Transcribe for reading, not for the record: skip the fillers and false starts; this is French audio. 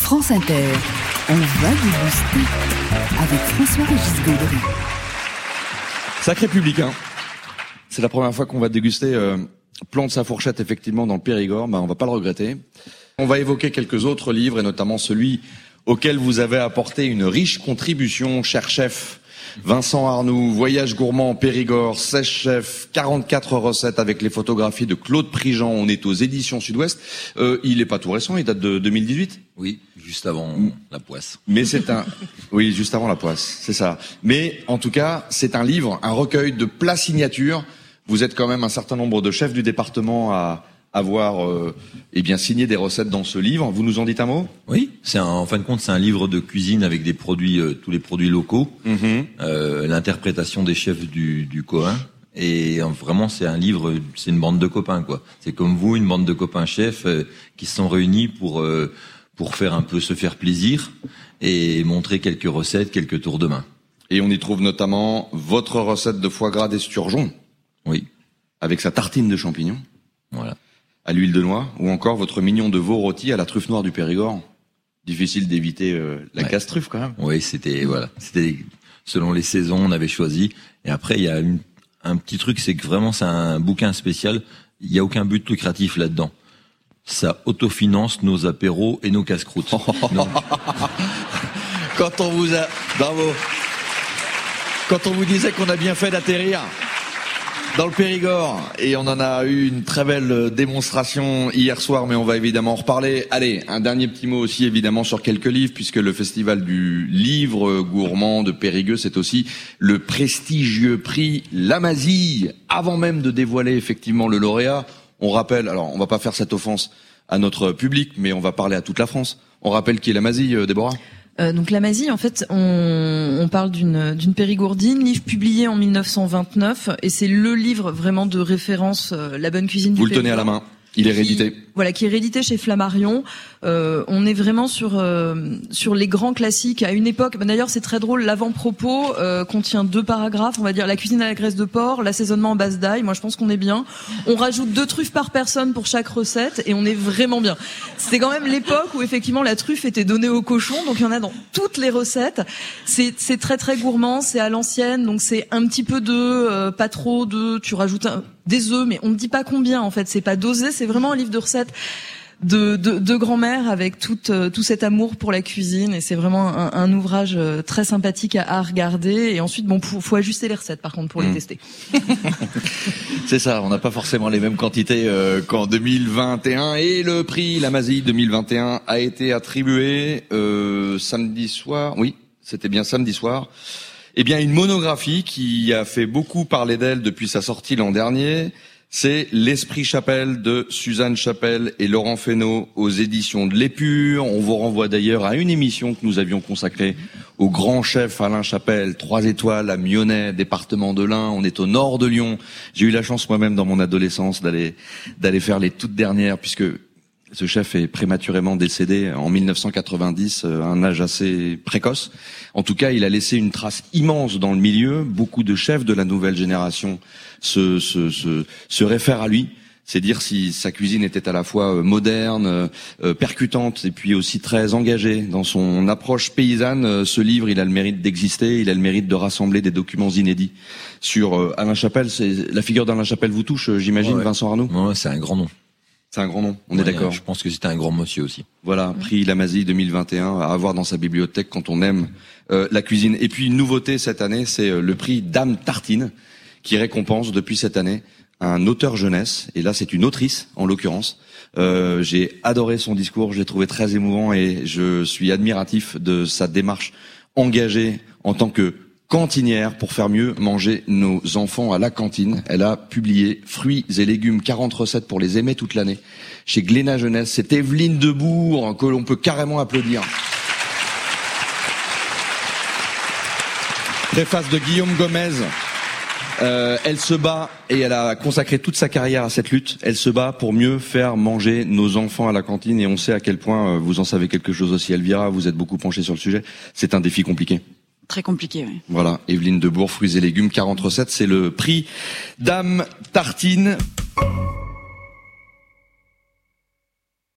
France Inter, on va déguster avec François-Régis Gaudry. Sacré public, hein. C'est la première fois qu'on va déguster Plante sa fourchette effectivement dans le Périgord. On va pas le regretter. On va évoquer quelques autres livres et notamment celui auquel vous avez apporté une riche contribution, cher chef Vincent Arnoux, Voyage gourmand en Périgord, 16 chefs, 44 recettes avec les photographies de Claude Prigent. On est aux éditions Sud-Ouest. Il est pas tout récent, il date de 2018. Oui, juste avant la poisse. Mais oui, juste avant la poisse, c'est ça. Mais en tout cas, c'est un livre, un recueil de plats signatures. Vous êtes quand même un certain nombre de chefs du département à avoir signé des recettes dans ce livre. Vous nous en dites un mot? Oui, en fin de compte, c'est un livre de cuisine avec des produits, tous les produits locaux, l'interprétation des chefs du Coin. Et vraiment, c'est un livre, c'est une bande de copains, quoi. C'est comme vous, une bande de copains chefs qui se sont réunis pour faire un peu se faire plaisir et montrer quelques recettes, quelques tours de main. Et on y trouve notamment votre recette de foie gras d'esturgeon. Oui. Avec sa tartine de champignons. Voilà. À l'huile de noix, ou encore votre mignon de veau rôti à la truffe noire du Périgord. Difficile d'éviter la casse-truffe quand même. Oui, c'était selon les saisons, on avait choisi. Et après, il y a un petit truc, c'est que vraiment c'est un bouquin spécial. Il y a aucun but lucratif là-dedans. Ça autofinance nos apéros et nos casse-croûtes. Quand on vous a, bravo. Quand on vous disait qu'on a bien fait d'atterrir dans le Périgord, et on en a eu une très belle démonstration hier soir, mais on va évidemment en reparler. Allez, un dernier petit mot aussi évidemment sur quelques livres, puisque le festival du livre gourmand de Périgueux, c'est aussi le prestigieux prix Lamazille. Avant même de dévoiler effectivement le lauréat, on rappelle, alors on va pas faire cette offense à notre public, mais on va parler à toute la France. On rappelle qui est Lamazille, Déborah? Donc Lamazille, en fait, on parle d'une périgourdine, livre publié en 1929, et c'est le livre vraiment de référence, la bonne cuisine du Périgord. Vous le tenez à la main. Il est réédité. Voilà, qui est réédité chez Flammarion. On est vraiment sur les grands classiques à une époque. D'ailleurs, c'est très drôle. L'avant-propos contient 2 paragraphes. On va dire la cuisine à la graisse de porc, l'assaisonnement en base d'ail. Moi, je pense qu'on est bien. On rajoute 2 truffes par personne pour chaque recette et on est vraiment bien. C'était quand même l'époque où effectivement la truffe était donnée au cochon. Donc il y en a dans toutes les recettes. C'est très très gourmand. C'est à l'ancienne. Donc c'est un petit peu d'œufs, pas trop d'œufs. Tu rajoutes des œufs, mais on ne dit pas combien en fait. C'est pas dosé. C'est vraiment un livre de recettes de grand-mère avec tout cet amour pour la cuisine, et c'est vraiment un ouvrage très sympathique à regarder. Et ensuite, faut ajuster les recettes par contre pour les tester. C'est ça, on n'a pas forcément les mêmes quantités qu'en 2021, et le prix Lamazille 2021 a été attribué samedi soir. Oui, c'était bien samedi soir. Eh bien, une monographie qui a fait beaucoup parler d'elle depuis sa sortie l'an dernier. C'est L'Esprit Chapelle de Suzanne Chapelle et Laurent Fesneau aux éditions de l'Épure. On vous renvoie d'ailleurs à une émission que nous avions consacrée au grand chef Alain Chapelle, 3 étoiles à Mionnet, département de l'Ain. On est au nord de Lyon. J'ai eu la chance moi-même dans mon adolescence d'aller faire les toutes dernières, puisque ce chef est prématurément décédé en 1990, à un âge assez précoce. En tout cas, il a laissé une trace immense dans le milieu. Beaucoup de chefs de la nouvelle génération se réfèrent à lui. C'est dire si sa cuisine était à la fois moderne, percutante, et puis aussi très engagée dans son approche paysanne. Ce livre, il a le mérite d'exister, il a le mérite de rassembler des documents inédits sur Alain Chapelle. La figure d'Alain Chapelle vous touche, j'imagine, ouais. Vincent Arnoux? Ouais, c'est un grand nom. C'est un grand nom, on est d'accord. Je pense que c'était un grand monsieur aussi. Voilà, prix Lamazille 2021 à avoir dans sa bibliothèque quand on aime la cuisine. Et puis une nouveauté cette année, c'est le prix Dame Tartine, qui récompense depuis cette année un auteur jeunesse. Et là, c'est une autrice, en l'occurrence. J'ai adoré son discours, je l'ai trouvé très émouvant et je suis admiratif de sa démarche engagée en tant que cantinière pour faire mieux manger nos enfants à la cantine. Elle a publié Fruits et légumes, 40 recettes pour les aimer toute l'année chez Glénat Jeunesse. C'est Evelyne Debourg que l'on peut carrément applaudir. Préface de Guillaume Gomez. Elle se bat, et elle a consacré toute sa carrière à cette lutte. Elle se bat pour mieux faire manger nos enfants à la cantine, et on sait à quel point, vous en savez quelque chose aussi, Elvira, vous êtes beaucoup penchée sur le sujet, c'est un défi compliqué. Très compliqué, oui. Voilà, Evelyne Debourg, Fruits et légumes, 40 recettes, c'est le prix Dame Tartine.